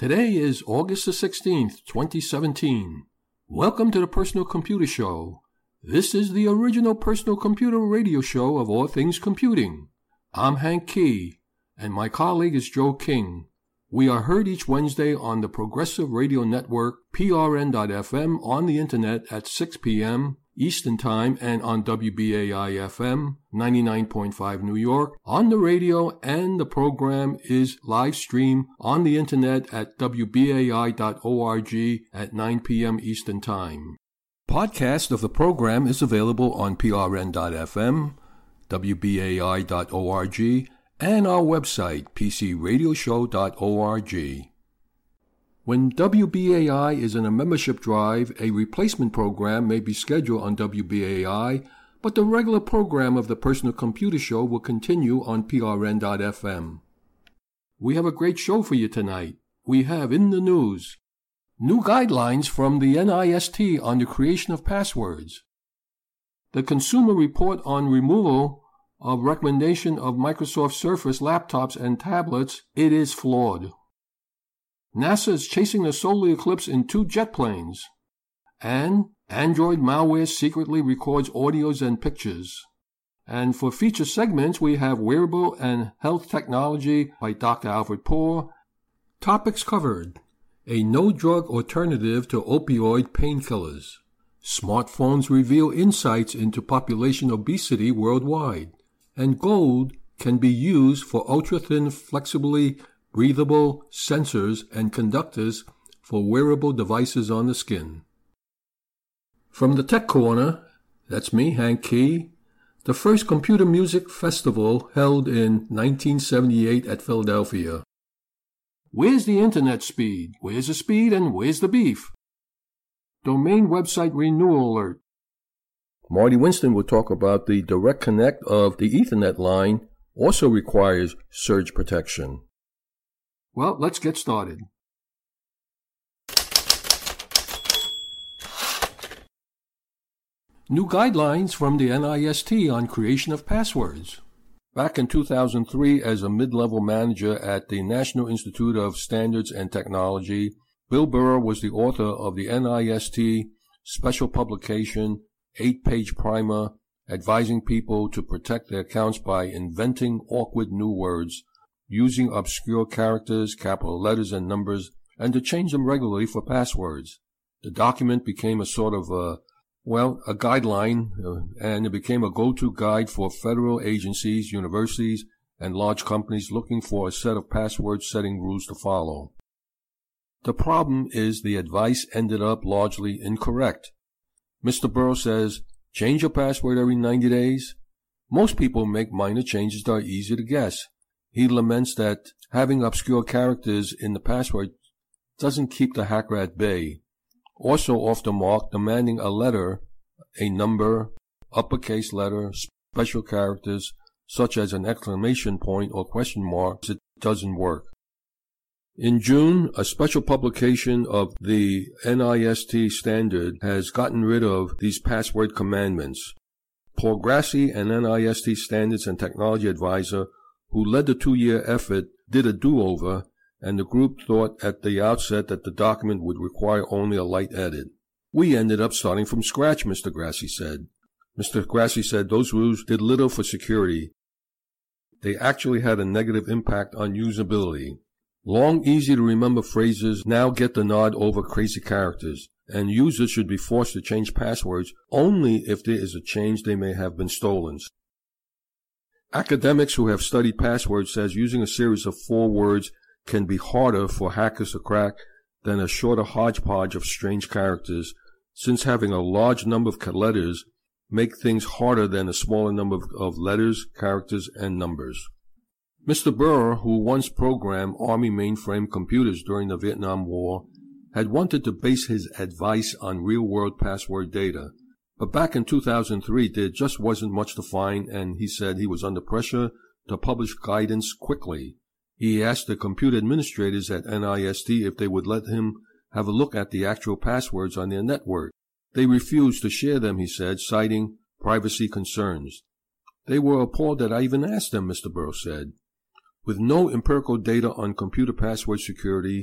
Today is August the 16th, 2017. Welcome to the Personal Computer Show. This is the original personal computer radio show of all things computing. I'm Hank Key, and my colleague is Joe King. We are heard each Wednesday on the Progressive Radio Network, PRN.FM, on the Internet at 6 p.m. Eastern Time, and on WBAI-FM 99.5 New York on the radio, and the program is live streamed on the Internet at WBAI.org at 9 p.m. Eastern Time. Podcast of the program is available on PRN.FM, WBAI.org, and our website, PCRadioshow.org. When WBAI is in a membership drive, a replacement program may be scheduled on WBAI, but the regular program of the Personal Computer Show will continue on PRN.FM. We have a great show for you tonight. We have in the news, new guidelines from the NIST on the creation of passwords, the Consumer Report on removal of recommendation of Microsoft Surface laptops and tablets, it is flawed. NASA is chasing the solar eclipse in 2 jet planes. And Android malware secretly records audios and pictures. And for feature segments, we have Wearable and Health Technology by Dr. Alfred Poor. Topics covered: a no-drug alternative to opioid painkillers. Smartphones reveal insights into population obesity worldwide. And gold can be used for ultra-thin, flexibly breathable sensors and conductors for wearable devices on the skin. From the Tech Corner, that's me, Hank Key, the first computer music festival held in 1978 at Philadelphia. Where's the internet speed? Where's the speed and where's the beef? Domain website renewal alert. Marty Winston will talk about the direct connect of the Ethernet line also requires surge protection. Well, let's get started. New guidelines from the NIST on creation of passwords. Back in 2003, as a mid-level manager at the National Institute of Standards and Technology, Bill Burr was the author of the NIST special publication, 8-page primer, advising people to protect their accounts by inventing awkward new words, using obscure characters, capital letters, and numbers, and to change them regularly for passwords. The document became a sort of a guideline, and it became a go-to guide for federal agencies, universities, and large companies looking for a set of password-setting rules to follow. The problem is the advice ended up largely incorrect. Mr. Burrow says, change your password every 90 days. Most people make minor changes that are easy to guess. He laments that having obscure characters in the password doesn't keep the hacker at bay. Also off the mark, demanding a letter, a number, uppercase letter, special characters, such as an exclamation point or question mark, it doesn't work. In June, a special publication of the NIST standard has gotten rid of these password commandments. Paul Grassi, an NIST Standards and Technology Advisor, who led the 2-year effort, did a do-over, and the group thought at the outset that the document would require only a light edit. We ended up starting from scratch, Mr. Grassi said. Mr. Grassi said those rules did little for security. They actually had a negative impact on usability. Long, easy-to-remember phrases now get the nod over crazy characters, and users should be forced to change passwords only if there is a change they may have been stolen. Academics who have studied passwords says using a series of 4 words can be harder for hackers to crack than a shorter hodgepodge of strange characters, since having a large number of letters make things harder than a smaller number of letters, characters, and numbers. Mr. Burr, who once programmed Army mainframe computers during the Vietnam War, had wanted to base his advice on real-world password data. But back in 2003, there just wasn't much to find, and he said he was under pressure to publish guidance quickly. He asked the computer administrators at NIST if they would let him have a look at the actual passwords on their network. They refused to share them, he said, citing privacy concerns. They were appalled that I even asked them, Mr. Burrow said. With no empirical data on computer password security,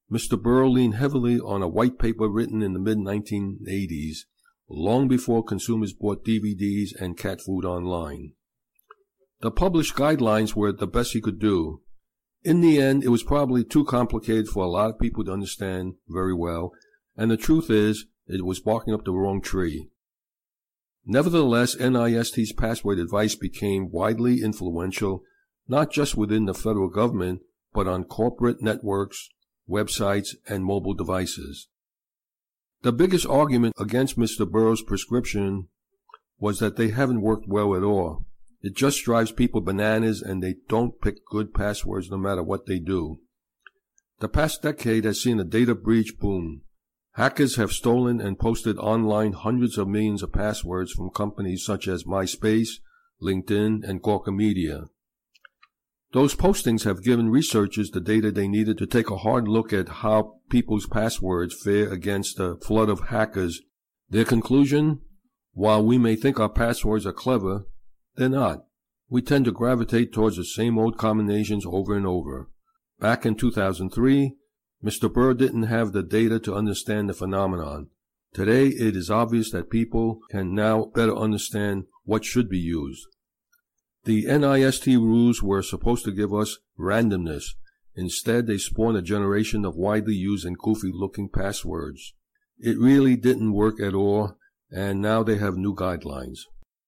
Mr. Burr leaned heavily on a white paper written in the mid-1980s, long before consumers bought DVDs and cat food online. The published guidelines were the best he could do. In the end, it was probably too complicated for a lot of people to understand very well, and the truth is, it was barking up the wrong tree. Nevertheless, NIST's password advice became widely influential, not just within the federal government, but on corporate networks, websites, and mobile devices. The biggest argument against Mr. Burr's prescription was that they haven't worked well at all. It just drives people bananas and they don't pick good passwords no matter what they do. The past decade has seen a data breach boom. Hackers have stolen and posted online hundreds of millions of passwords from companies such as MySpace, LinkedIn, and Gawker Media. Those postings have given researchers the data they needed to take a hard look at how people's passwords fare against the flood of hackers. Their conclusion? While we may think our passwords are clever, they're not. We tend to gravitate towards the same old combinations over and over. Back in 2003, Mr. Burr didn't have the data to understand the phenomenon. Today, it is obvious that people can now better understand what should be used. The NIST rules were supposed to give us randomness. Instead, they spawned a generation of widely used and goofy-looking passwords. It really didn't work at all, and now they have new guidelines.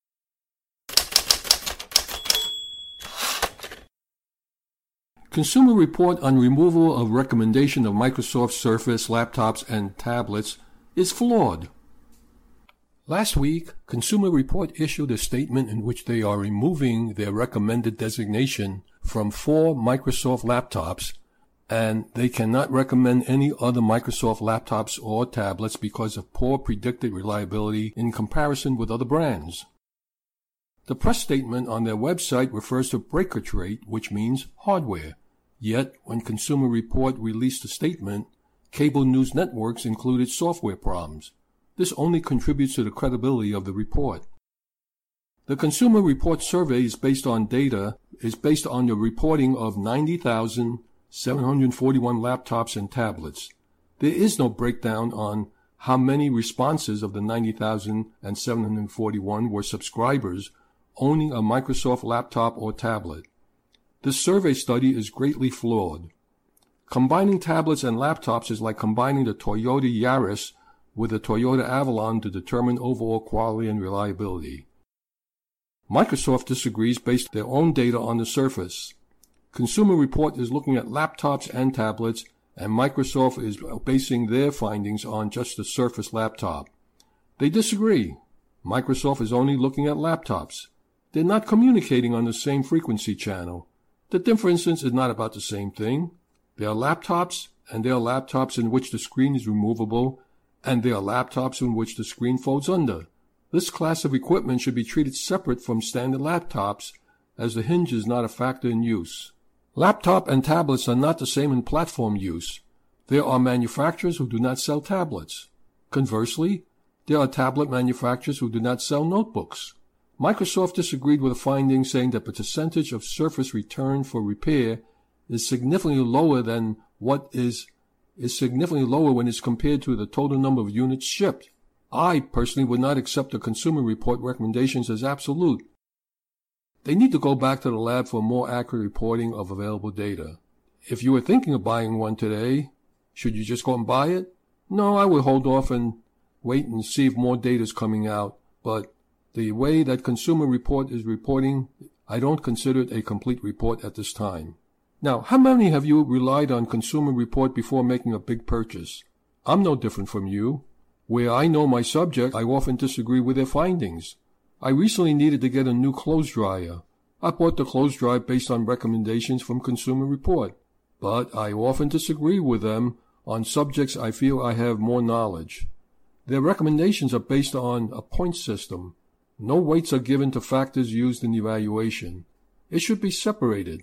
Consumer Report on removal of recommendation of Microsoft Surface laptops and tablets is flawed. Last week, Consumer Report issued a statement in which they are removing their recommended designation from 4 Microsoft laptops, and they cannot recommend any other Microsoft laptops or tablets because of poor predicted reliability in comparison with other brands. The press statement on their website refers to breakage rate, which means hardware. Yet, when Consumer Report released a statement, cable news networks included software problems. This only contributes to the credibility of the report. The Consumer Report survey is based on the reporting of 90,741 laptops and tablets. There is no breakdown on how many responses of the 90,741 were subscribers owning a Microsoft laptop or tablet. This survey study is greatly flawed. Combining tablets and laptops is like combining the Toyota Yaris with the Toyota Avalon to determine overall quality and reliability. Microsoft disagrees based on their own data on the Surface. Consumer Report is looking at laptops and tablets, and Microsoft is basing their findings on just the Surface laptop. They disagree. Microsoft is only looking at laptops. They're not communicating on the same frequency channel. The differences is not about the same thing. There are laptops, and there are laptops in which the screen is removable, and there are laptops in which the screen folds under. This class of equipment should be treated separate from standard laptops, as the hinge is not a factor in use. Laptop and tablets are not the same in platform use. There are manufacturers who do not sell tablets. Conversely, there are tablet manufacturers who do not sell notebooks. Microsoft disagreed with the finding, saying that the percentage of Surface returned for repair is significantly lower than significantly lower when it's compared to the total number of units shipped. I personally would not accept the Consumer Report recommendations as absolute. They need to go back to the lab for more accurate reporting of available data. If you were thinking of buying one today, should you just go and buy it? No, I would hold off and wait and see if more data is coming out. But the way that Consumer Report is reporting, I don't consider it a complete report at this time. Now, how many of you relied on Consumer Report before making a big purchase? I'm no different from you. Where I know my subject, I often disagree with their findings. I recently needed to get a new clothes dryer. I bought the clothes dryer based on recommendations from Consumer Report, but I often disagree with them on subjects I feel I have more knowledge. Their recommendations are based on a point system. No weights are given to factors used in evaluation. It should be separated.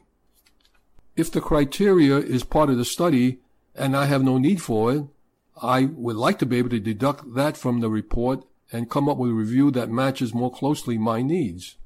If the criteria is part of the study and I have no need for it, I would like to be able to deduct that from the report and come up with a review that matches more closely my needs.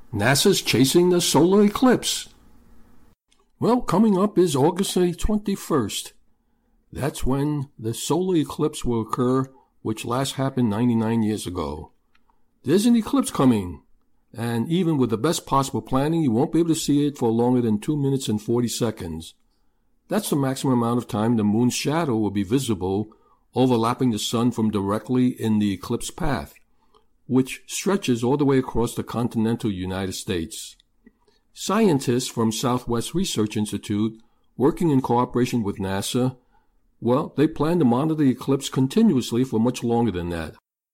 NASA's chasing the solar eclipse. Well, coming up is August 21st. That's when the solar eclipse will occur, which last happened 99 years ago. There's an eclipse coming, and even with the best possible planning, you won't be able to see it for longer than 2 minutes and 40 seconds. That's the maximum amount of time the moon's shadow will be visible, overlapping the sun from directly in the eclipse path, which stretches all the way across the continental United States. Scientists from Southwest Research Institute, working in cooperation with NASA, well, they plan to monitor the eclipse continuously for much longer than that.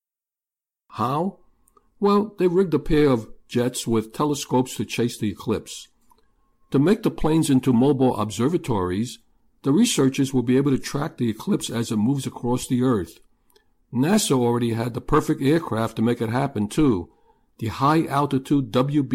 How? Well, they rigged a pair of jets with telescopes to chase the eclipse. To make the planes into mobile observatories, the researchers will be able to track the eclipse as it moves across the Earth. NASA already had the perfect aircraft to make it happen, too. The high-altitude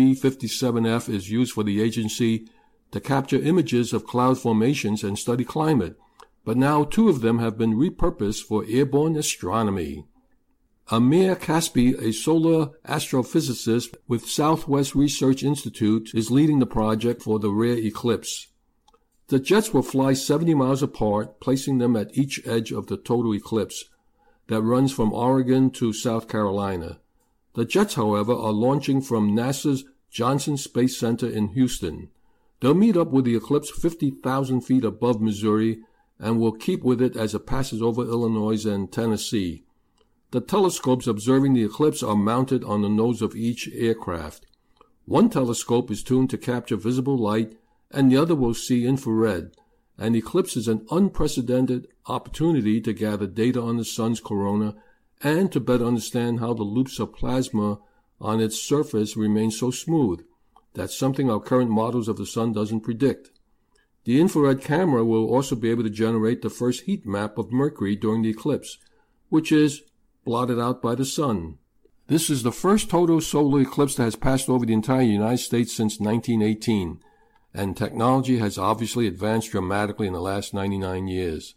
WB-57F is used for the agency to capture images of cloud formations and study climate, but now 2 of them have been repurposed for airborne astronomy. Amir Kaspi, a solar astrophysicist with Southwest Research Institute, is leading the project for the rare eclipse. The jets will fly 70 miles apart, placing them at each edge of the total eclipse that runs from Oregon to South Carolina. The jets, however, are launching from NASA's Johnson Space Center in Houston. They'll meet up with the eclipse 50,000 feet above Missouri and will keep with it as it passes over Illinois and Tennessee. The telescopes observing the eclipse are mounted on the nose of each aircraft. One telescope is tuned to capture visible light, and the other will see infrared. An eclipse is an unprecedented opportunity to gather data on the sun's corona and to better understand how the loops of plasma on its surface remain so smooth. That's something our current models of the sun doesn't predict. The infrared camera will also be able to generate the first heat map of Mercury during the eclipse, which is blotted out by the sun. This is the first total solar eclipse that has passed over the entire United States since 1918, and technology has obviously advanced dramatically in the last 99 years.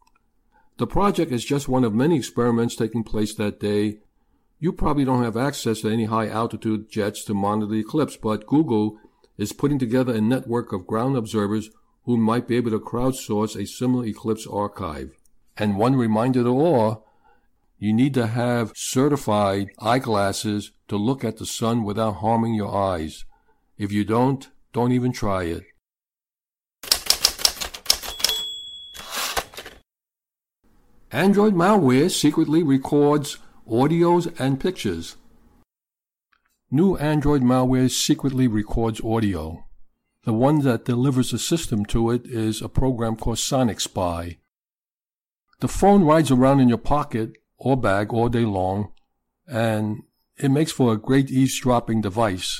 The project is just one of many experiments taking place that day. You probably don't have access to any high-altitude jets to monitor the eclipse, but Google is putting together a network of ground observers who might be able to crowdsource a similar eclipse archive. And one reminder to all, you need to have certified eyeglasses to look at the sun without harming your eyes. If you don't even try it. Android malware secretly records audios and pictures. New Android malware secretly records audio. The one that delivers the system to it is a program called Sonic Spy. The phone rides around in your pocket or bag all day long, and it makes for a great eavesdropping device.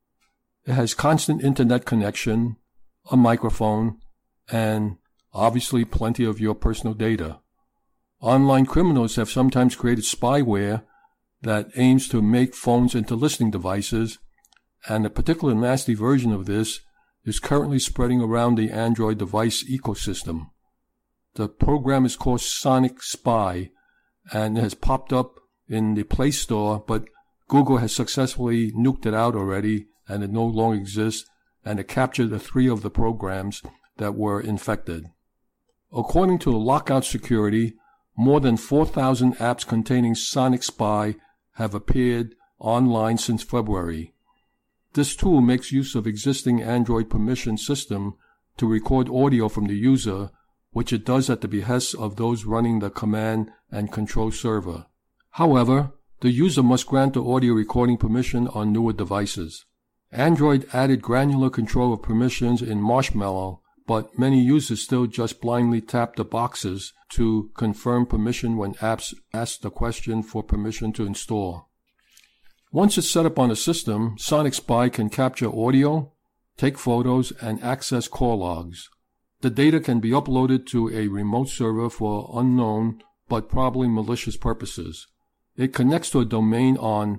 It has constant internet connection, a microphone, and obviously plenty of your personal data. Online criminals have sometimes created spyware that aims to make phones into listening devices, and a particular nasty version of this is currently spreading around the Android device ecosystem. The program is called Sonic Spy, and it has popped up in the Play Store, but Google has successfully nuked it out already, and it no longer exists, and it captured the 3 of the programs that were infected. According to Lockout Security, more than 4,000 apps containing Sonic Spy have appeared online since February. This tool makes use of existing Android permission system to record audio from the user, which it does at the behest of those running the command and control server. However, the user must grant the audio recording permission on newer devices. Android added granular control of permissions in Marshmallow, but many users still just blindly tap the boxes to confirm permission when apps ask the question for permission to install. Once it's set up on the system, Sonic Spy can capture audio, take photos, and access call logs. The data can be uploaded to a remote server for unknown but probably malicious purposes. It connects to a domain on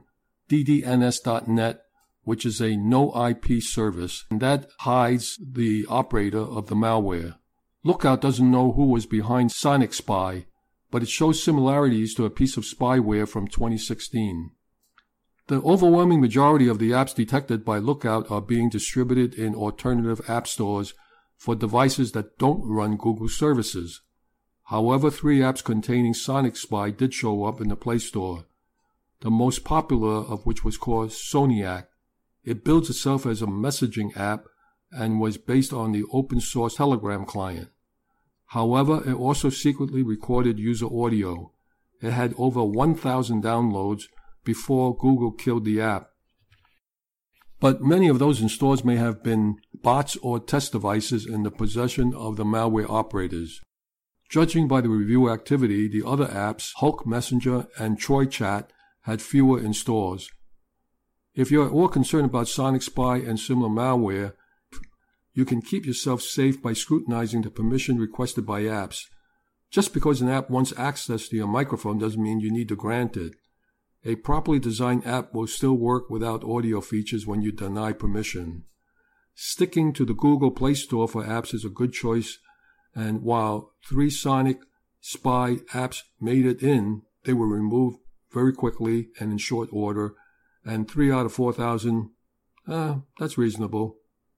ddns.net, which is a no-IP service, and that hides the operator of the malware. Lookout doesn't know who was behind Sonic Spy, but it shows similarities to a piece of spyware from 2016. The overwhelming majority of the apps detected by Lookout are being distributed in alternative app stores for devices that don't run Google services. However, 3 apps containing Sonic Spy did show up in the Play Store, the most popular of which was called Soniac. It builds itself as a messaging app and was based on the open-source Telegram client. However, it also secretly recorded user audio. It had over 1,000 downloads before Google killed the app. But many of those in stores may have been bots or test devices in the possession of the malware operators. Judging by the review activity, the other apps, Hulk Messenger and Troy Chat, had fewer in stores. If you're at all concerned about Sonic Spy and similar malware, you can keep yourself safe by scrutinizing the permission requested by apps. Just because an app wants access to your microphone doesn't mean you need to grant it. A properly designed app will still work without audio features when you deny permission. Sticking to the Google Play Store for apps is a good choice, and while 3 Sonic Spy apps made it in, they were removed very quickly and in short order, and 3 out of 4,000, that's reasonable.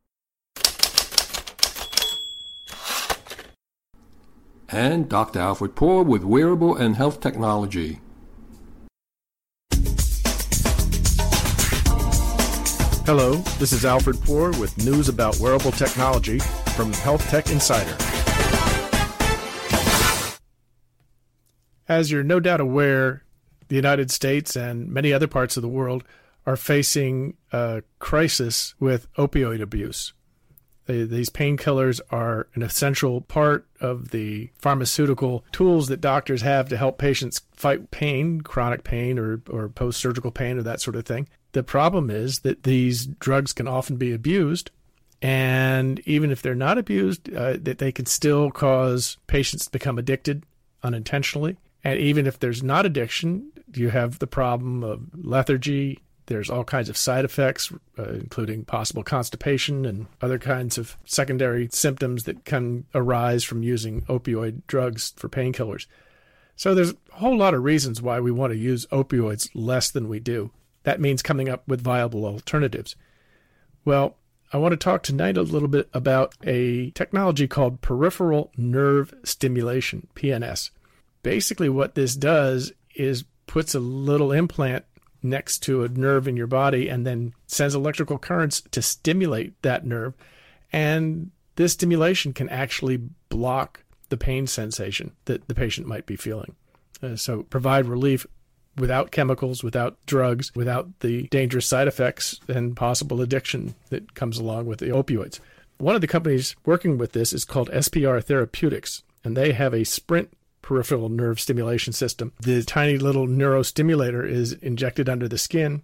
And Dr. Alfred Poor with wearable and health technology. Hello, this is Alfred Poor with news about wearable technology from Health Tech Insider. As you're no doubt aware, the United States and many other parts of the world are facing a crisis with opioid abuse. These painkillers are an essential part of the pharmaceutical tools that doctors have to help patients fight pain, chronic pain or post-surgical pain or that sort of thing. The problem is that these drugs can often be abused, and even if they're not abused, that they can still cause patients to become addicted unintentionally. And even if there's not addiction, you have the problem of lethargy. There's all kinds of side effects, including possible constipation and other kinds of secondary symptoms that can arise from using opioid drugs for painkillers. So there's a whole lot of reasons why we want to use opioids less than we do. That means coming up with viable alternatives. Well, I want to talk tonight a little bit about a technology called peripheral nerve stimulation, PNS. Basically what this does is puts a little implant next to a nerve in your body and then sends electrical currents to stimulate that nerve. And this stimulation can actually block the pain sensation that the patient might be feeling. So provide relief without chemicals, without drugs, without the dangerous side effects and possible addiction that comes along with the opioids. One of the companies working with this is called SPR Therapeutics, and they have a Sprint peripheral nerve stimulation system. The tiny little neurostimulator is injected under the skin,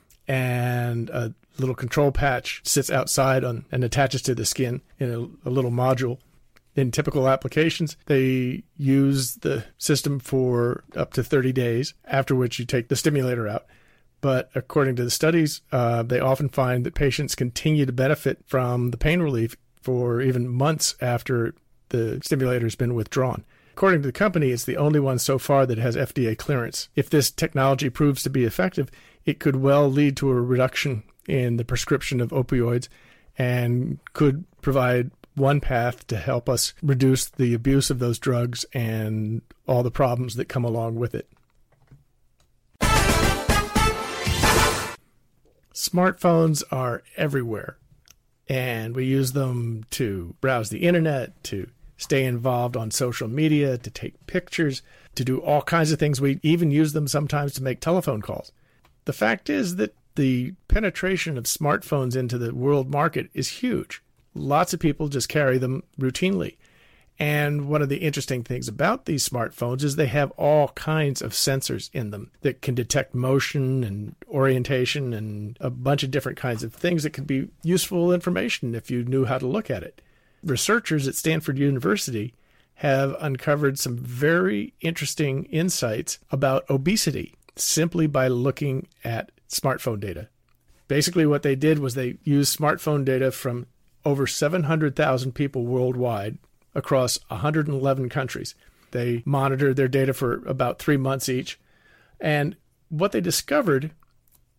and a little control patch sits outside and attaches to the skin in a little module. In typical applications, they use the system for up to 30 days, after which you take the stimulator out. But according to the studies, they often find that patients continue to benefit from the pain relief for even months after the stimulator has been withdrawn. According to the company, it's the only one so far that has FDA clearance. If this technology proves to be effective, it could well lead to a reduction in the prescription of opioids and could provide one path to help us reduce the abuse of those drugs and all the problems that come along with it. Smartphones are everywhere, and we use them to browse the internet, to stay involved on social media, to take pictures, to do all kinds of things. We even use them sometimes to make telephone calls. The fact is that the penetration of smartphones into the world market is huge. Lots of people just carry them routinely. And one of the interesting things about these smartphones is they have all kinds of sensors in them that can detect motion and orientation and a bunch of different kinds of things that could be useful information if you knew how to look at it. Researchers at Stanford University have uncovered some very interesting insights about obesity simply by looking at smartphone data. Basically what they did was they used smartphone data from over 700,000 people worldwide across 111 countries. They monitored their data for about 3 months each. And what they discovered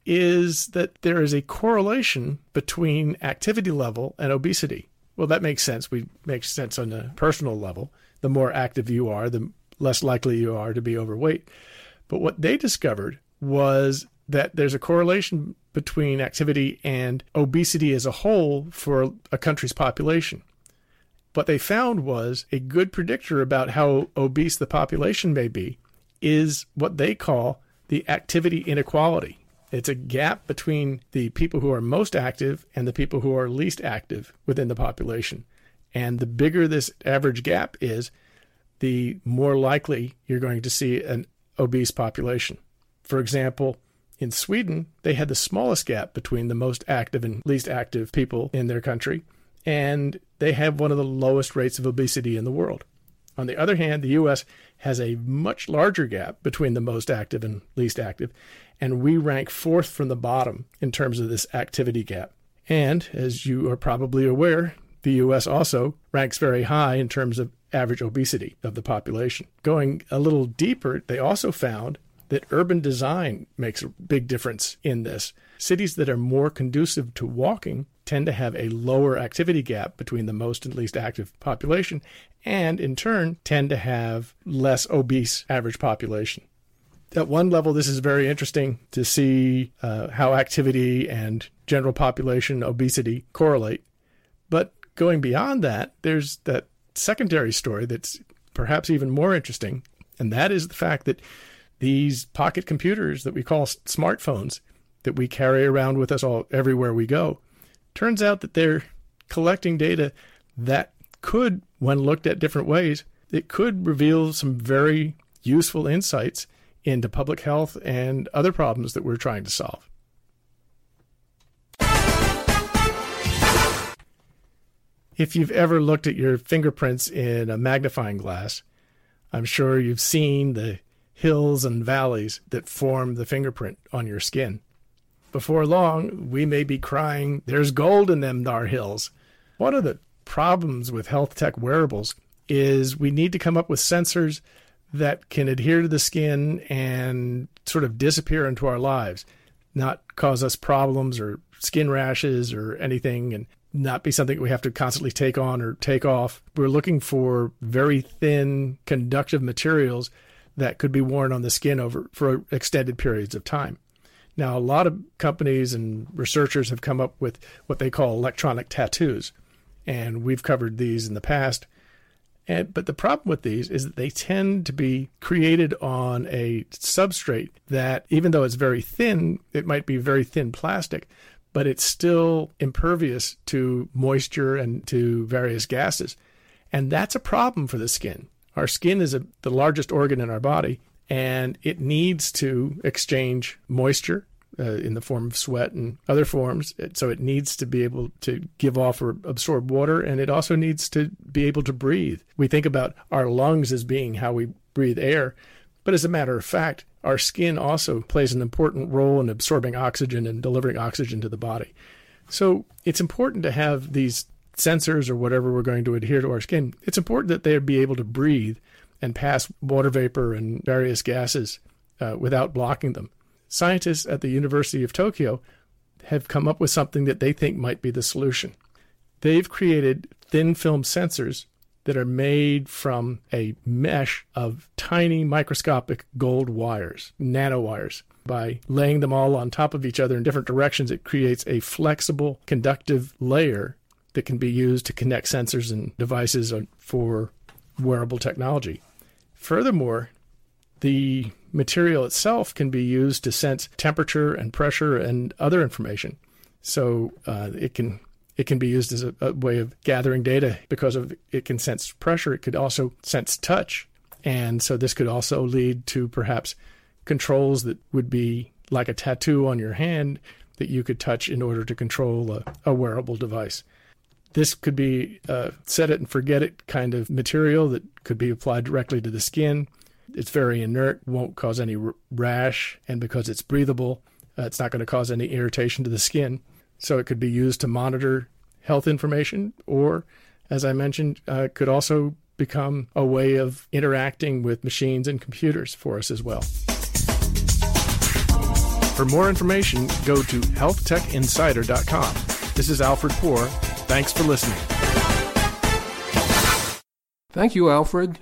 is that there is a correlation between activity level and obesity. Well, that makes sense. Makes sense on a personal level. The more active you are, the less likely you are to be overweight. But what they discovered was that there's a correlation between activity and obesity as a whole for a country's population. What they found was a good predictor about how obese the population may be is what they call the activity inequality. It's a gap between the people who are most active and the people who are least active within the population. And the bigger this average gap is, the more likely you're going to see an obese population. For example, in Sweden, they had the smallest gap between the most active and least active people in their country, and they have one of the lowest rates of obesity in the world. On the other hand, the U.S. has a much larger gap between the most active and least active, and we rank fourth from the bottom in terms of this activity gap. And, as you are probably aware, the U.S. also ranks very high in terms of average obesity of the population. Going a little deeper, they also found that urban design makes a big difference in this. Cities that are more conducive to walking tend to have a lower activity gap between the most and least active population, and in turn tend to have less obese average population. At one level, this is very interesting to see how activity and general population obesity correlate. But going beyond that, there's that secondary story that's perhaps even more interesting, and that is the fact that these pocket computers that we call smartphones that we carry around with us all everywhere we go, turns out that they're collecting data that could, when looked at different ways, it could reveal some very useful insights into public health and other problems that we're trying to solve. If you've ever looked at your fingerprints in a magnifying glass, I'm sure you've seen the hills and valleys that form the fingerprint on your skin. Before long, we may be crying, "There's gold in them thar hills." One of the problems with health tech wearables is we need to come up with sensors that can adhere to the skin and sort of disappear into our lives, not cause us problems or skin rashes or anything, and not be something we have to constantly take on or take off. We're looking for very thin, conductive materials that could be worn on the skin for extended periods of time. Now, a lot of companies and researchers have come up with what they call electronic tattoos, and we've covered these in the past. But the problem with these is that they tend to be created on a substrate that, even though it's very thin, it might be very thin plastic, but it's still impervious to moisture and to various gases. And that's a problem for the skin. Our skin is the largest organ in our body, and it needs to exchange moisture in the form of sweat and other forms. So it needs to be able to give off or absorb water, and it also needs to be able to breathe. We think about our lungs as being how we breathe air, but as a matter of fact, our skin also plays an important role in absorbing oxygen and delivering oxygen to the body. So it's important to have these sensors or whatever we're going to adhere to our skin. It's important that they be able to breathe and pass water vapor and various gases without blocking them. Scientists at the University of Tokyo have come up with something that they think might be the solution. They've created thin film sensors that are made from a mesh of tiny microscopic gold wires, nanowires. By laying them all on top of each other in different directions, it creates a flexible, conductive layer that can be used to connect sensors and devices for wearable technology. Furthermore, the material itself can be used to sense temperature and pressure and other information. So it can be used as a way of gathering data because it can sense pressure. It could also sense touch. And so this could also lead to perhaps controls that would be like a tattoo on your hand that you could touch in order to control a wearable device. This could be a set it and forget it kind of material that could be applied directly to the skin. It's very inert, won't cause any rash, and because it's breathable, it's not going to cause any irritation to the skin. So it could be used to monitor health information, or, as I mentioned, could also become a way of interacting with machines and computers for us as well. For more information, go to healthtechinsider.com. This is Alfred Poor. Thanks for listening. Thank you, Alfred.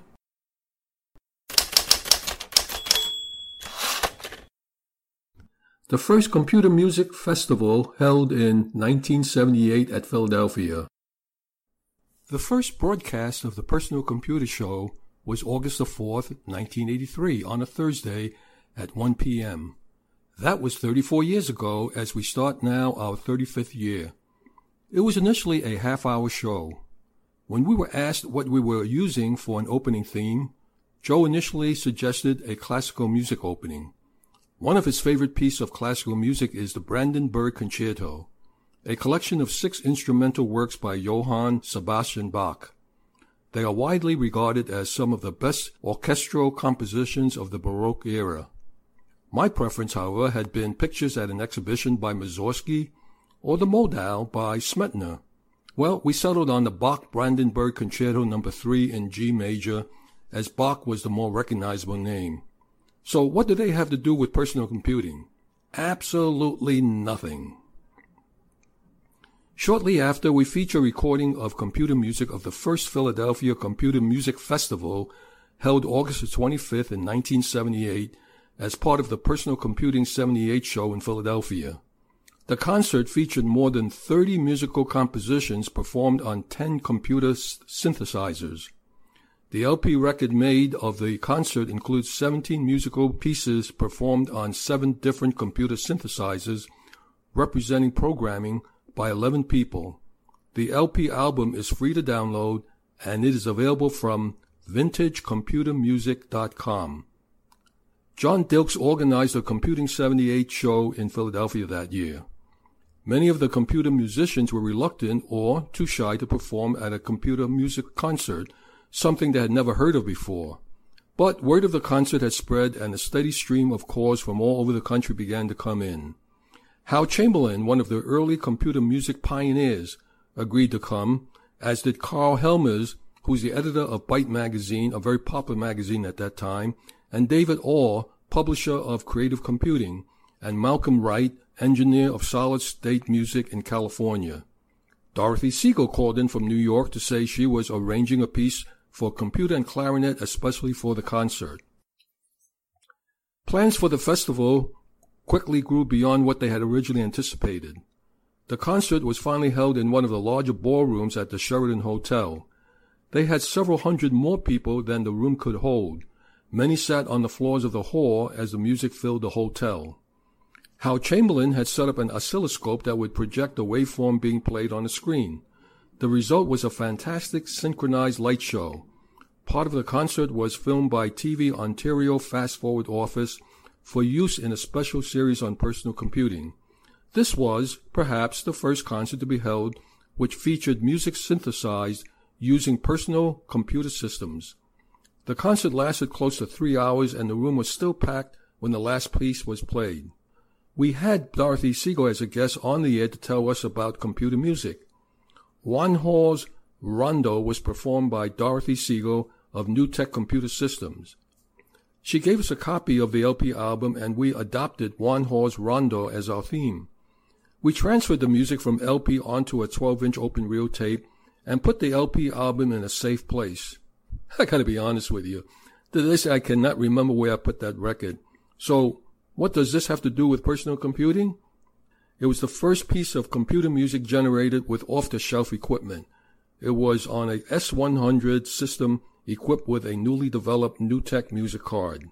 The first Computer Music Festival held in 1978 at Philadelphia. The first broadcast of the Personal Computer Show was August the 4th, 1983, on a Thursday at 1 p.m. That was 34 years ago, as we start now our 35th year. It was initially a half-hour show. When we were asked what we were using for an opening theme, Joe initially suggested a classical music opening. One of his favorite pieces of classical music is the Brandenburg Concerto, a collection of 6 instrumental works by Johann Sebastian Bach. They are widely regarded as some of the best orchestral compositions of the Baroque era. My preference, however, had been pictures at an exhibition by Mussorgsky or the Moldau by Smetana. Well, we settled on the Bach Brandenburg Concerto No. 3 in G major, as Bach was the more recognizable name. So what do they have to do with personal computing? Absolutely nothing. Shortly after, we feature a recording of computer music of the first Philadelphia Computer Music Festival, held August 25th in 1978, as part of the Personal Computing 78 show in Philadelphia. The concert featured more than 30 musical compositions performed on 10 computer synthesizers. The LP record made of the concert includes 17 musical pieces performed on 7 different computer synthesizers, representing programming by 11 people. The LP album is free to download, and it is available from vintagecomputermusic.com. John Dilks organized the Computing 78 show in Philadelphia that year. Many of the computer musicians were reluctant or too shy to perform at a computer music concert, something they had never heard of before. But word of the concert had spread, and a steady stream of calls from all over the country began to come in. Hal Chamberlain, one of the early computer music pioneers, agreed to come, as did Carl Helmers, who's the editor of Byte magazine, a very popular magazine at that time, and David Orr, publisher of Creative Computing, and Malcolm Wright, engineer of Solid State Music in California. Dorothy Siegel called in from New York to say she was arranging a piece for computer and clarinet, especially for the concert. Plans for the festival quickly grew beyond what they had originally anticipated. The concert was finally held in one of the larger ballrooms at the Sheraton Hotel. They had several hundred more people than the room could hold. Many sat on the floors of the hall as the music filled the hotel. Hal Chamberlain had set up an oscilloscope that would project the waveform being played on the screen. The result was a fantastic synchronized light show. Part of the concert was filmed by TV Ontario Fast Forward Office for use in a special series on personal computing. This was, perhaps, the first concert to be held which featured music synthesized using personal computer systems. The concert lasted close to 3 hours, and the room was still packed when the last piece was played. We had Dorothy Siegel as a guest on the air to tell us about computer music. Juan Hall's Rondo was performed by Dorothy Siegel of New Tech Computer Systems. She gave us a copy of the LP album, and we adopted Juan Hall's Rondo as our theme. We transferred the music from LP onto a 12-inch open-reel tape and put the LP album in a safe place. I gotta be honest with you. To this, I cannot remember where I put that record. So, what does this have to do with personal computing? It was the first piece of computer music generated with off-the-shelf equipment. It was on a S100 system equipped with a newly developed NewTek music card.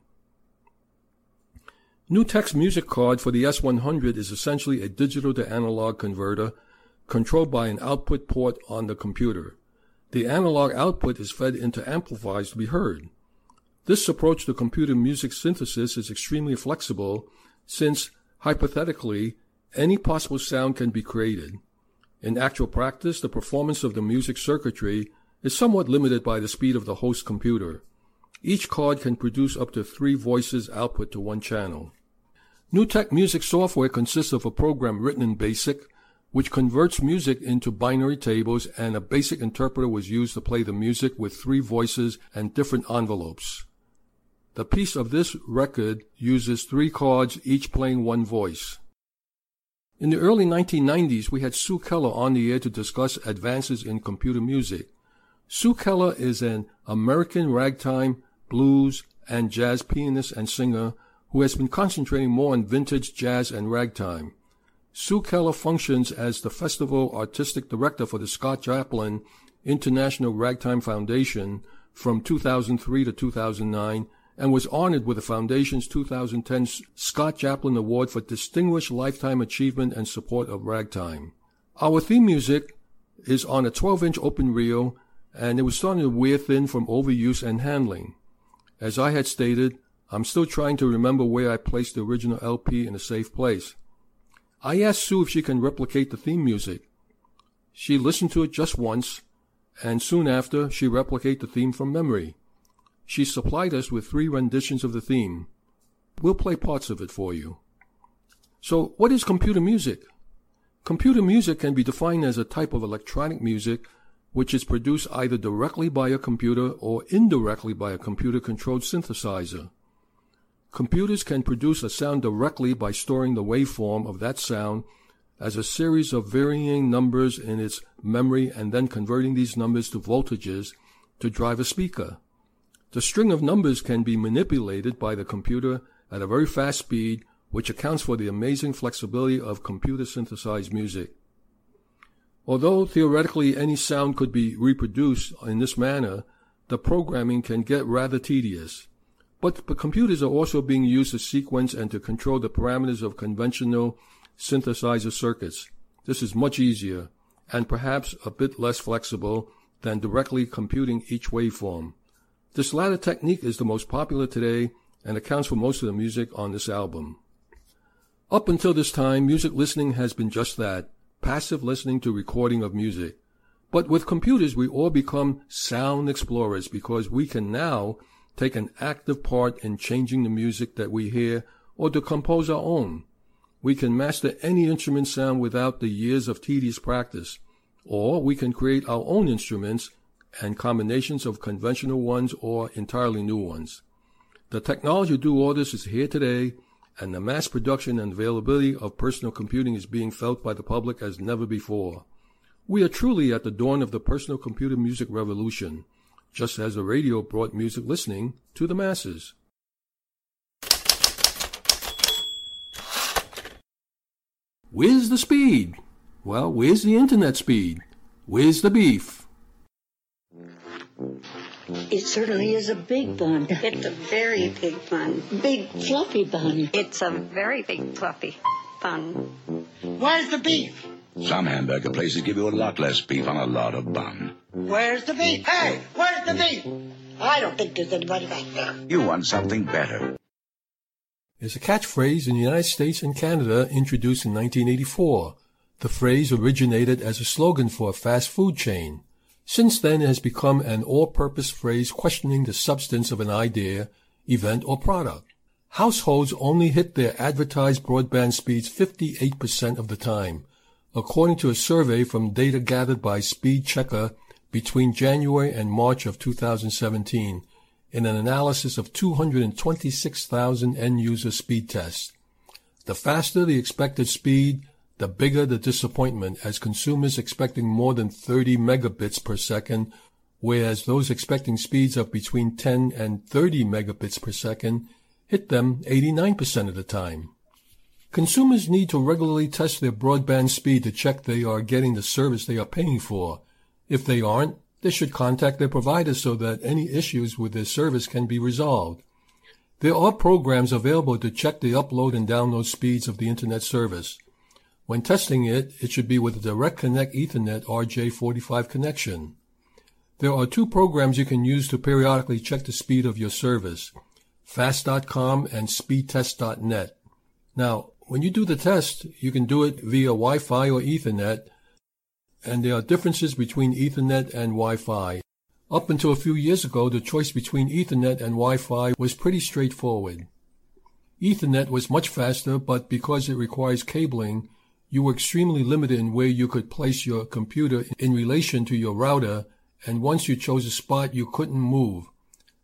NewTek's music card for the S100 is essentially a digital-to-analog converter controlled by an output port on the computer. The analog output is fed into amplifiers to be heard. This approach to computer music synthesis is extremely flexible since, hypothetically, any possible sound can be created. In actual practice, the performance of the music circuitry is somewhat limited by the speed of the host computer. Each card can produce up to 3 voices output to one channel. NewTek music software consists of a program written in BASIC, which converts music into binary tables, and a BASIC interpreter was used to play the music with 3 voices and different envelopes. The piece of this record uses 3 chords, each playing one voice. In the early 1990s, we had Sue Keller on the air to discuss advances in computer music. Sue Keller is an American ragtime, blues, and jazz pianist and singer who has been concentrating more on vintage jazz and ragtime. Sue Keller functions as the festival artistic director for the Scott Joplin International Ragtime Foundation from 2003 to 2009 and was honored with the Foundation's 2010 Scott Joplin Award for Distinguished Lifetime Achievement and Support of Ragtime. Our theme music is on a 12-inch open reel, and it was starting to wear thin from overuse and handling. As I had stated, I'm still trying to remember where I placed the original LP in a safe place. I asked Sue if she can replicate the theme music. She listened to it just once, and soon after, she replicated the theme from memory. She supplied us with 3 renditions of the theme. We'll play parts of it for you. So, what is computer music? Computer music can be defined as a type of electronic music which is produced either directly by a computer or indirectly by a computer-controlled synthesizer. Computers can produce a sound directly by storing the waveform of that sound as a series of varying numbers in its memory and then converting these numbers to voltages to drive a speaker. The string of numbers can be manipulated by the computer at a very fast speed, which accounts for the amazing flexibility of computer-synthesized music. Although theoretically any sound could be reproduced in this manner, the programming can get rather tedious. But computers are also being used to sequence and to control the parameters of conventional synthesizer circuits. This is much easier, and perhaps a bit less flexible, than directly computing each waveform. This latter technique is the most popular today and accounts for most of the music on this album. Up until this time, music listening has been just that, passive listening to recording of music. But with computers, we all become sound explorers because we can now take an active part in changing the music that we hear or to compose our own. We can master any instrument sound without the years of tedious practice, or we can create our own instruments and combinations of conventional ones or entirely new ones. The technology to do all this is here today, and the mass production and availability of personal computing is being felt by the public as never before. We are truly at the dawn of the personal computer music revolution, just as the radio brought music listening to the masses. Where's the speed? Well, where's the internet speed? Where's the beef? It certainly is a big bun. It's a very big bun. Big fluffy bun. It's a very big fluffy bun. Where's the beef? Some hamburger places give you a lot less beef on a lot of bun. Where's the beef? Hey, where's the beef? I don't think there's anybody back there. You want something better. Is a catchphrase in the United States and Canada introduced in 1984. The phrase originated as a slogan for a fast food chain. Since then, it has become an all-purpose phrase questioning the substance of an idea, event, or product. Households only hit their advertised broadband speeds 58% of the time, according to a survey from data gathered by Speed Checker between January and March of 2017 in an analysis of 226,000 end-user speed tests. The faster the expected speed, the bigger the disappointment, as consumers expecting more than 30 megabits per second, whereas those expecting speeds of between 10 and 30 megabits per second hit them 89% of the time. Consumers need to regularly test their broadband speed to check they are getting the service they are paying for. If they aren't, they should contact their provider so that any issues with their service can be resolved. There are programs available to check the upload and download speeds of the Internet service. When testing it, it should be with a Direct Connect Ethernet RJ45 connection. There are 2 programs you can use to periodically check the speed of your service, Fast.com and Speedtest.net. Now, when you do the test, you can do it via Wi-Fi or Ethernet, and there are differences between Ethernet and Wi-Fi. Up until a few years ago, the choice between Ethernet and Wi-Fi was pretty straightforward. Ethernet was much faster, but because it requires cabling, you were extremely limited in where you could place your computer in relation to your router, and once you chose a spot, you couldn't move.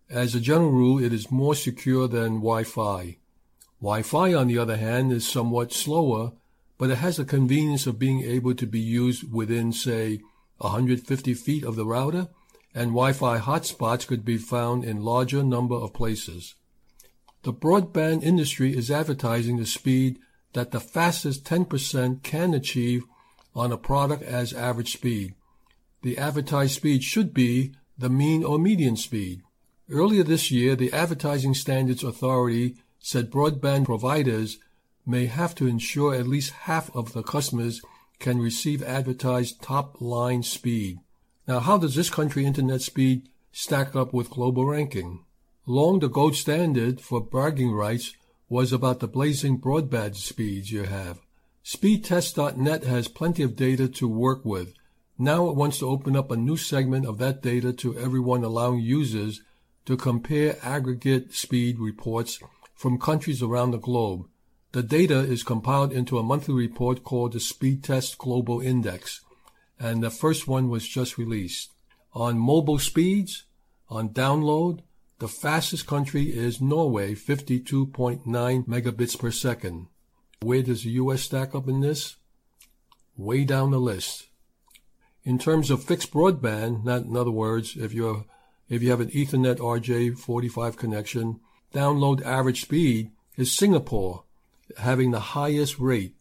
As a general rule, it is more secure than Wi-Fi. Wi-Fi, on the other hand, is somewhat slower, but it has the convenience of being able to be used within, say, 150 feet of the router, and Wi-Fi hotspots could be found in larger number of places. The broadband industry is advertising the speed that the fastest 10% can achieve on a product as average speed. The advertised speed should be the mean or median speed. Earlier this year, the Advertising Standards Authority said broadband providers may have to ensure at least half of the customers can receive advertised top-line speed. Now, how does this country internet speed stack up with global ranking? Long the gold standard for bragging rights was about the blazing broadband speeds you have. Speedtest.net has plenty of data to work with. Now it wants to open up a new segment of that data to everyone, allowing users to compare aggregate speed reports from countries around the globe. The data is compiled into a monthly report called the Speedtest Global Index, and the first one was just released. On mobile speeds, on download, the fastest country is Norway, 52.9 megabits per second. Where does the U.S. stack up in this? Way down the list. In terms of fixed broadband, in other words, if you have an Ethernet RJ45 connection, download average speed is Singapore, having the highest rate,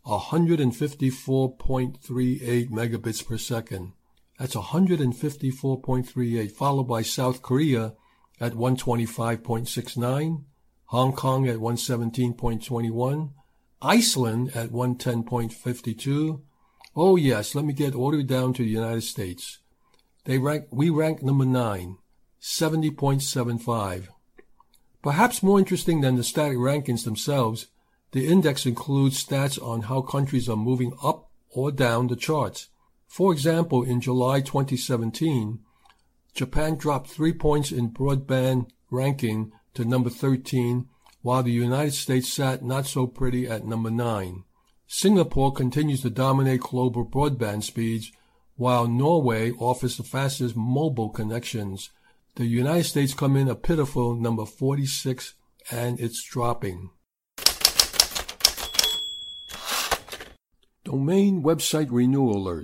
154.38 megabits per second. That's 154.38, followed by South Korea at 125.69, Hong Kong at 117.21, Iceland at 110.52. Oh yes, let me get all the way down to the United States. We rank number 9, 70.75. Perhaps more interesting than the static rankings themselves, the index includes stats on how countries are moving up or down the charts. For example, in July 2017, Japan dropped 3 points in broadband ranking to number 13, while the United States sat not so pretty at number 9. Singapore continues to dominate global broadband speeds, while Norway offers the fastest mobile connections. The United States come in a pitiful number 46, and it's dropping. Domain website renewal alert.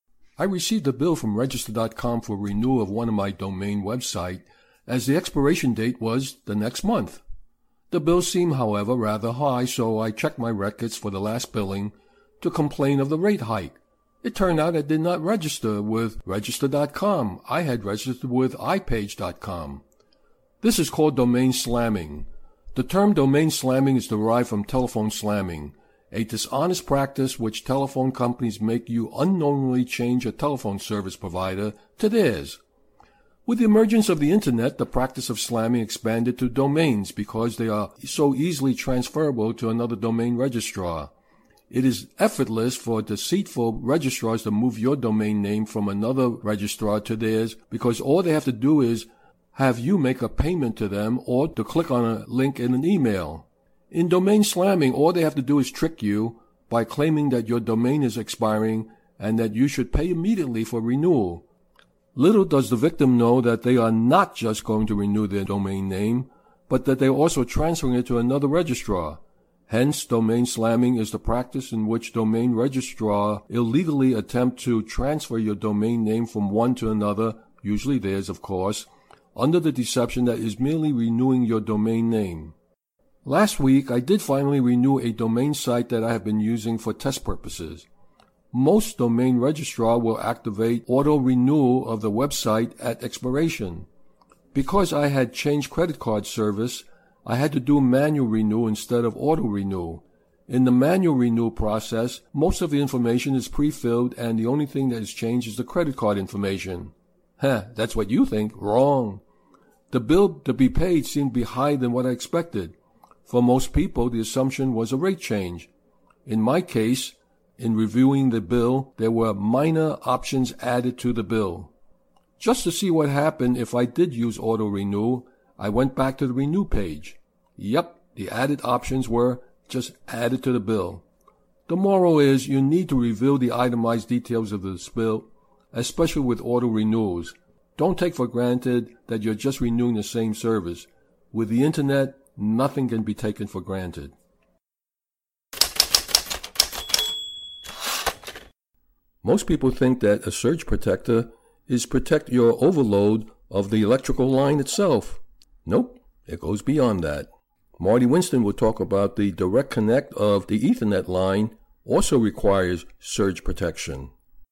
I received a bill from Register.com for renewal of one of my domain website, as the expiration date was the next month. The bill seemed, however, rather high, so I checked my records for the last billing to complain of the rate hike. It turned out I did not register with Register.com. I had registered with iPage.com. This is called domain slamming. The term domain slamming is derived from telephone slamming, a dishonest practice which telephone companies make you unknowingly change a telephone service provider to theirs. With the emergence of the Internet, the practice of slamming expanded to domains because they are so easily transferable to another domain registrar. It is effortless for deceitful registrars to move your domain name from another registrar to theirs because all they have to do is have you make a payment to them or to click on a link in an email. In domain slamming, all they have to do is trick you by claiming that your domain is expiring and that you should pay immediately for renewal. Little does the victim know that they are not just going to renew their domain name, but that they are also transferring it to another registrar. Hence, domain slamming is the practice in which domain registrar illegally attempt to transfer your domain name from one to another, usually theirs of course, under the deception that is merely renewing your domain name. Last week, I did finally renew a domain site that I have been using for test purposes. Most domain registrar will activate auto renewal of the website at expiration. Because I had changed credit card service, I had to do manual renewal instead of auto renewal. In the manual renewal process, most of the information is pre-filled and the only thing that is changed is the credit card information. That's what you think. Wrong. The bill to be paid seemed to be higher than what I expected. For most people, the assumption was a rate change. In my case, in reviewing the bill, there were minor options added to the bill. Just to see what happened if I did use auto renewal, I went back to the renew page. Yep, the added options were just added to the bill. The moral is you need to reveal the itemized details of this bill, especially with auto renewals. Don't take for granted that you're just renewing the same service. With the Internet, nothing can be taken for granted. Most people think that a surge protector is protect your overload of the electrical line itself. Nope, it goes beyond that. Marty Winston will talk about the direct connect of the Ethernet line also requires surge protection.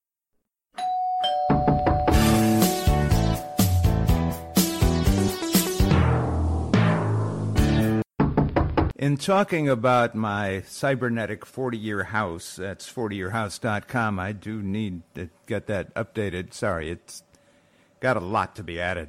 In talking about my cybernetic 40-year house, that's 40yearhouse.com, I do need to get that updated. Sorry, it's got a lot to be added.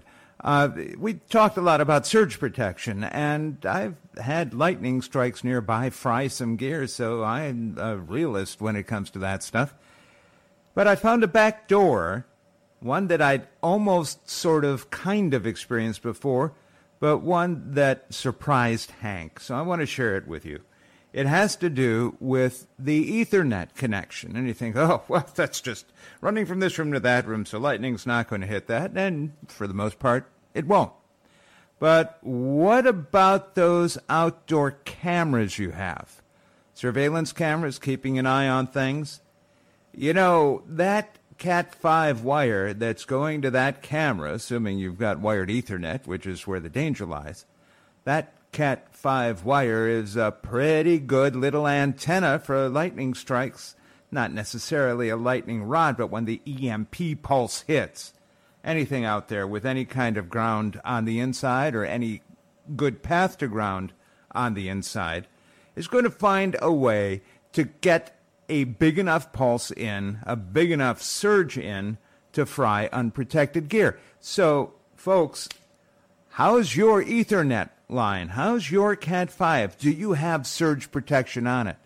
We talked a lot about surge protection, and I've had lightning strikes nearby fry some gear, so I'm a realist when it comes to that stuff. But I found a back door, one that I'd almost sort of kind of experienced before, but one that surprised Hank, so I want to share it with you. It has to do with the Ethernet connection. And you think, oh, well, that's just running from this room to that room, so lightning's not going to hit that. And for the most part, it won't. But what about those outdoor cameras you have? Surveillance cameras keeping an eye on things? You know, that Cat5 wire that's going to that camera, assuming you've got wired Ethernet, which is where the danger lies, that Cat5 wire is a pretty good little antenna for lightning strikes. Not necessarily a lightning rod, but when the EMP pulse hits, anything out there with any kind of ground on the inside or any good path to ground on the inside is going to find a way to get a big enough pulse in, a big enough surge in to fry unprotected gear. So, folks, how's your Ethernet line? How's your Cat5? Do you have surge protection on it?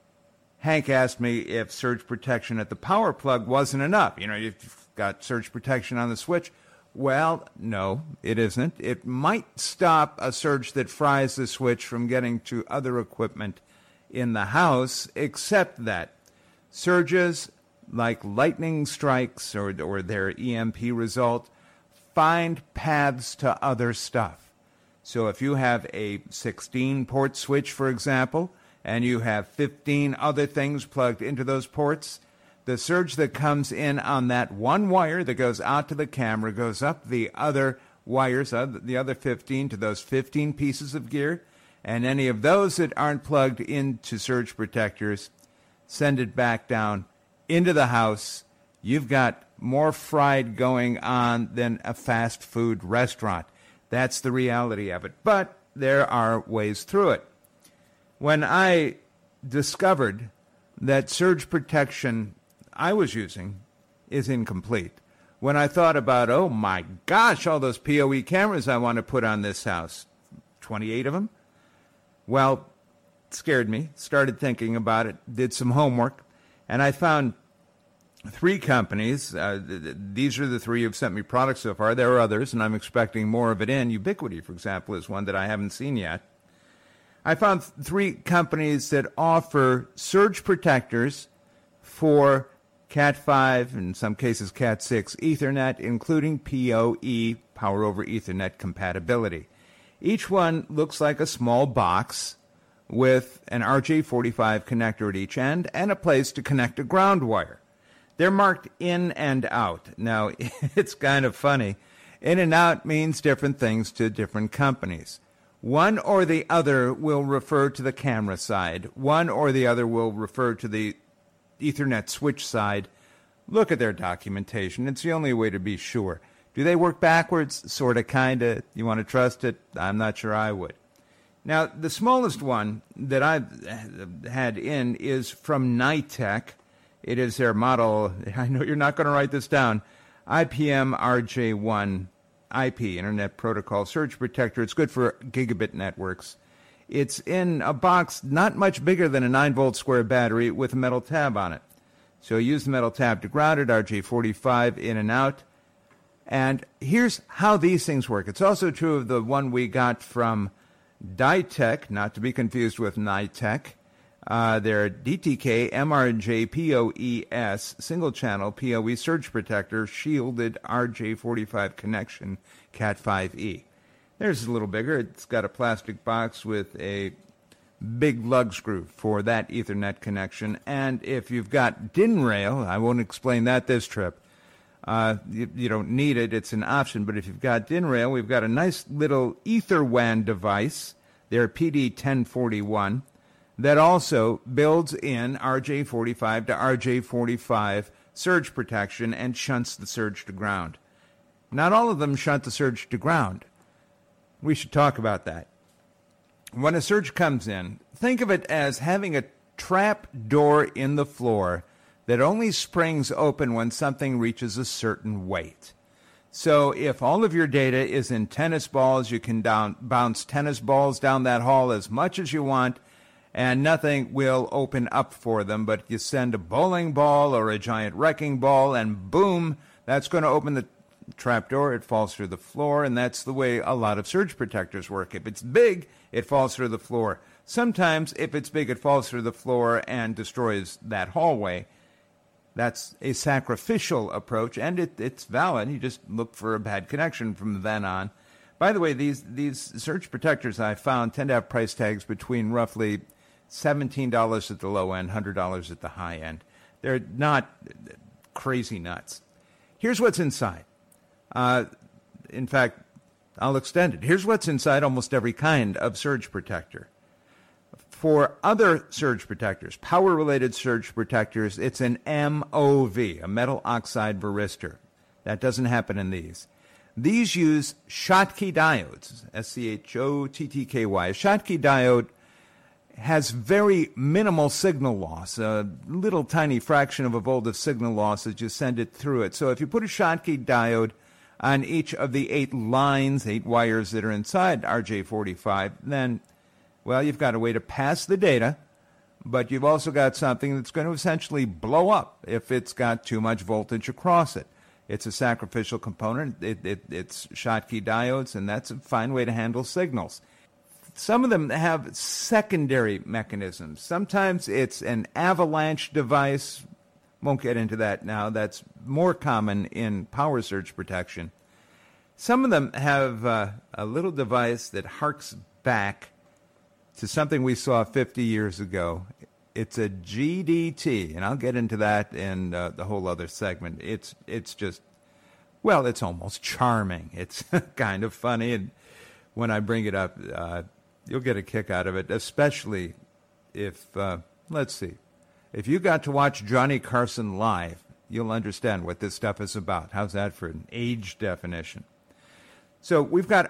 Hank asked me if surge protection at the power plug wasn't enough. You know, you've got surge protection on the switch. Well, no, it isn't. It might stop a surge that fries the switch from getting to other equipment in the house, except that surges like lightning strikes or their EMP result find paths to other stuff. So if you have a 16-port switch, for example, and you have 15 other things plugged into those ports, the surge that comes in on that one wire that goes out to the camera goes up the other wires, the other 15, to those 15 pieces of gear, and any of those that aren't plugged into surge protectors send it back down into the house. You've got more fried going on than a fast food restaurant. That's the reality of it. But there are ways through it. When I discovered that surge protection I was using is incomplete, when I thought about, oh my gosh, all those PoE cameras I want to put on this house, 28 of them, well, it scared me, started thinking about it, did some homework, and I found 3 companies. These are the 3 who've sent me products so far. There are others, and I'm expecting more of it in. Ubiquiti, for example, is one that I haven't seen yet. I found 3 companies that offer surge protectors for Cat5, in some cases Cat6 Ethernet, including PoE, Power over Ethernet compatibility. Each one looks like a small box with an RJ45 connector at each end and a place to connect a ground wire. They're marked in and out. Now, it's kind of funny. In and out means different things to different companies. One or the other will refer to the camera side. One or the other will refer to the Ethernet switch side. Look at their documentation. It's the only way to be sure. Do they work backwards? Sort of, kind of. You want to trust it? I'm not sure I would. Now, the smallest one that I've had in is from Nitec. It is their model, I know you're not going to write this down, IPM RJ1 IP, Internet Protocol Surge Protector. It's good for gigabit networks. It's in a box not much bigger than a 9-volt square battery with a metal tab on it. So use the metal tab to ground it, RJ45 in and out. And here's how these things work. It's also true of the one we got from Ditech, not to be confused with Nitec. Their DTK MRJ PoES single channel PoE surge protector shielded RJ45 connection Cat5e. There's a little bigger. It's got a plastic box with a big lug screw for that Ethernet connection. And if you've got DIN rail, I won't explain that this trip. You don't need it. It's an option. But if you've got DIN rail, we've got a nice little EtherWAN device, their PD1041, that also builds in RJ45 to RJ45 surge protection and shunts the surge to ground. Not all of them shunt the surge to ground. We should talk about that. When a surge comes in, think of it as having a trap door in the floor that only springs open when something reaches a certain weight. So if all of your data is in tennis balls, you can bounce tennis balls down that hall as much as you want, and nothing will open up for them. But you send a bowling ball or a giant wrecking ball, and boom, that's going to open the trapdoor. It falls through the floor, and that's the way a lot of surge protectors work. If it's big, it falls through the floor. Sometimes, if it's big, it falls through the floor and destroys that hallway. That's a sacrificial approach, and it's valid. You just look for a bad connection from then on. By the way, these surge protectors I found tend to have price tags between roughly $17 at the low end, $100 at the high end. They're not crazy nuts. Here's what's inside. In fact, I'll extend it. Here's what's inside almost every kind of surge protector. For other surge protectors, power-related surge protectors, it's an MOV, a metal oxide varistor. That doesn't happen in these. These use Schottky diodes, SCHOTTKY. A Schottky diode has very minimal signal loss, a little tiny fraction of a volt of signal loss as you send it through it. So if you put a Schottky diode on each of the 8 wires that are inside RJ45, then, well, you've got a way to pass the data, but you've also got something that's going to essentially blow up if it's got too much voltage across it. It's a sacrificial component. It's Schottky diodes, and that's a fine way to handle signals. Some of them have secondary mechanisms. Sometimes it's an avalanche device. Won't get into that now. That's more common in power surge protection. Some of them have a little device that harks back to something we saw 50 years ago. It's a GDT, and I'll get into that in the whole other segment. It's just, well, it's almost charming. It's kind of funny, and when I bring it up, you'll get a kick out of it, especially if, let's see, if you got to watch Johnny Carson live, you'll understand what this stuff is about. How's that for an age definition? So we've got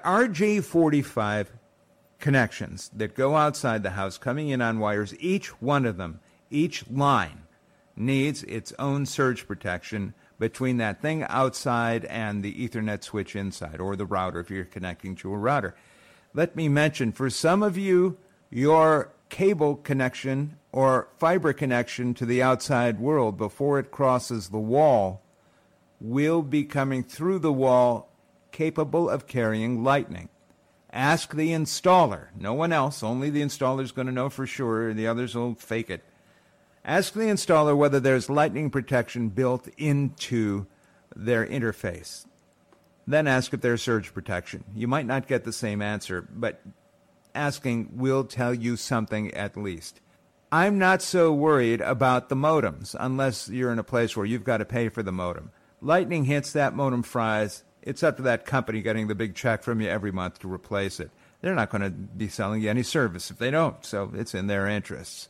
RJ45 connections that go outside the house, coming in on wires. Each one of them, each line, needs its own surge protection between that thing outside and the Ethernet switch inside, or the router if you're connecting to a router. Let me mention, for some of you, your cable connection or fiber connection to the outside world before it crosses the wall will be coming through the wall capable of carrying lightning. Ask the installer. No one else. Only the installer is going to know for sure, and the others will fake it. Ask the installer whether there's lightning protection built into their interface. Then ask if there's surge protection. You might not get the same answer, but asking will tell you something at least. I'm not so worried about the modems unless you're in a place where you've got to pay for the modem. Lightning hits, that modem fries. It's up to that company getting the big check from you every month to replace it. They're not going to be selling you any service if they don't, so it's in their interests.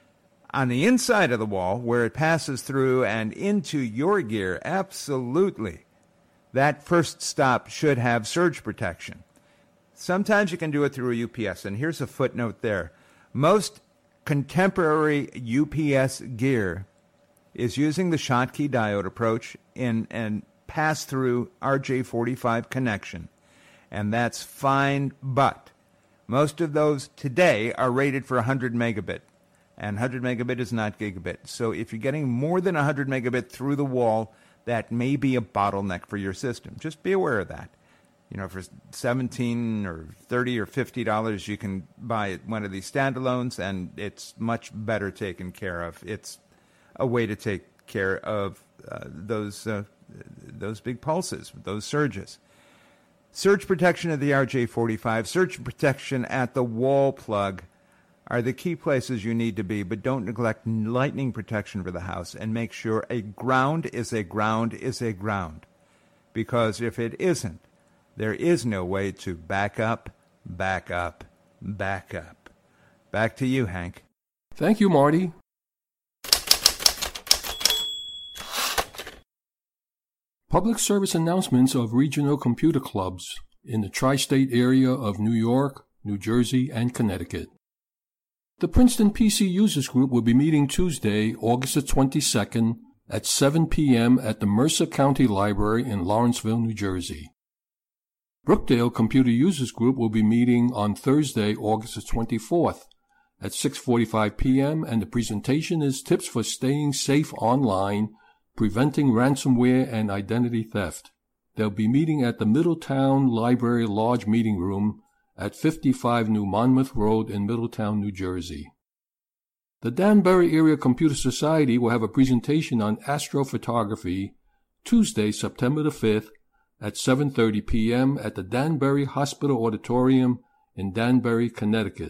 On the inside of the wall, where it passes through and into your gear, absolutely, that first stop should have surge protection. Sometimes you can do it through a UPS, and here's a footnote there. Most contemporary UPS gear is using the Schottky diode approach in pass-through RJ45 connection, and that's fine, but most of those today are rated for 100 megabit, and 100 megabit is not gigabit. So if you're getting more than 100 megabit through the wall, that may be a bottleneck for your system. Just be aware of that. For $17 or $30 or $50, you can buy one of these standalones, and it's much better taken care of. It's a way to take care of those big pulses, those surges. Surge protection at the RJ45, surge protection at the wall plug are the key places you need to be, but don't neglect lightning protection for the house, and make sure a ground is a ground is a ground. Because if it isn't, there is no way to back up, back up, back up. Back to you, Hank. Thank you, Marty. Public service announcements of regional computer clubs in the tri-state area of New York, New Jersey, and Connecticut. The Princeton PC Users Group will be meeting Tuesday, August the 22nd at 7 p.m. at the Mercer County Library in Lawrenceville, New Jersey. Brookdale Computer Users Group will be meeting on Thursday, August the 24th at 6:45 p.m. and the presentation is Tips for Staying Safe Online, Preventing Ransomware and Identity Theft. They'll be meeting at the Middletown Library Large Meeting Room at 55 New Monmouth Road in Middletown, New Jersey. The Danbury Area Computer Society will have a presentation on astrophotography Tuesday, September the 5th at 7:30 p.m. at the Danbury Hospital Auditorium in Danbury, Connecticut.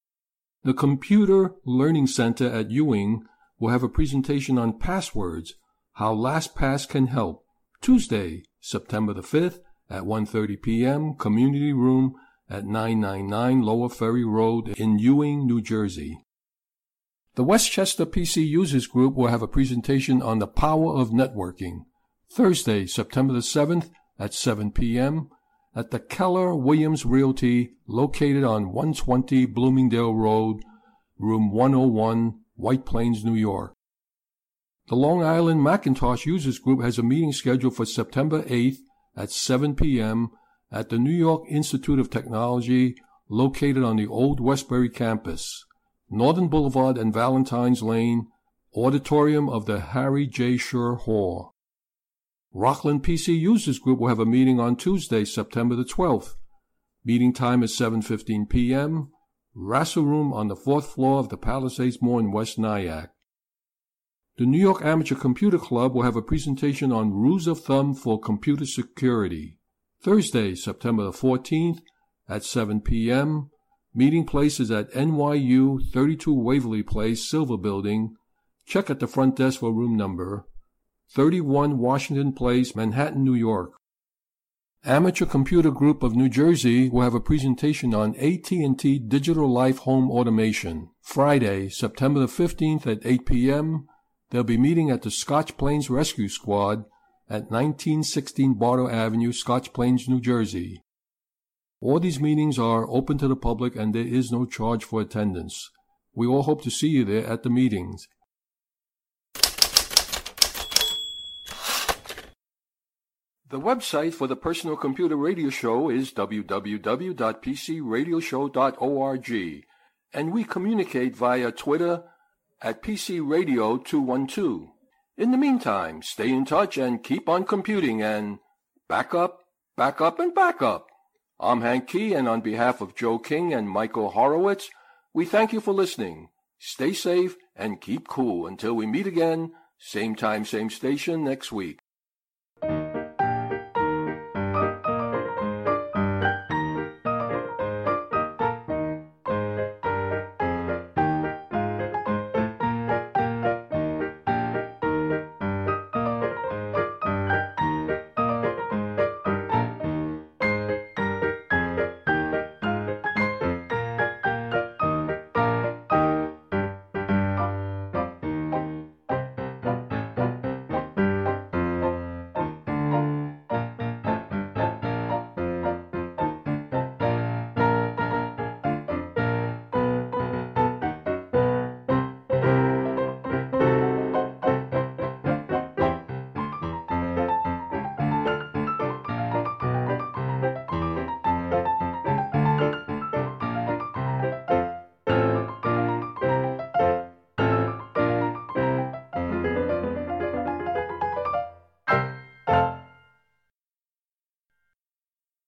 The Computer Learning Center at Ewing will have a presentation on passwords, how LastPass can help, Tuesday, September the 5th at 1:30 p.m., Community Room at 999 Lower Ferry Road in Ewing, New Jersey. The Westchester PC Users Group will have a presentation on the power of networking, Thursday, September the 7th at 7 p.m. at the Keller Williams Realty located on 120 Bloomingdale Road, room 101, White Plains, New York. The Long Island Macintosh Users Group has a meeting scheduled for September 8th at 7 p.m. at the New York Institute of Technology located on the Old Westbury campus, Northern Boulevard and Valentine's Lane, auditorium of the Harry J. Schur Hall. Rockland PC Users Group will have a meeting on Tuesday, September the 12th. Meeting time is 7:15 p.m. Rassel Room on the 4th floor of the Palisades Mall in West Nyack. The New York Amateur Computer Club will have a presentation on rules of thumb for computer security, Thursday, September the 14th at 7 p.m. Meeting place is at NYU 32 Waverly Place, Silver Building. Check at the front desk for room number. 31 Washington Place, Manhattan, New York. Amateur Computer Group of New Jersey will have a presentation on AT&T Digital Life Home Automation, Friday, September the 15th at 8 p.m. They'll be meeting at the Scotch Plains Rescue Squad at 1916 Bartow Avenue, Scotch Plains, New Jersey. All these meetings are open to the public and there is no charge for attendance. We all hope to see you there at the meetings. The website for the Personal Computer Radio Show is www.pcradioshow.org, and we communicate via Twitter at PCRadio212. In the meantime, stay in touch and keep on computing and back up, and back up. I'm Hank Key, and on behalf of Joe King and Michael Horowitz, we thank you for listening. Stay safe and keep cool until we meet again, same time, same station next week.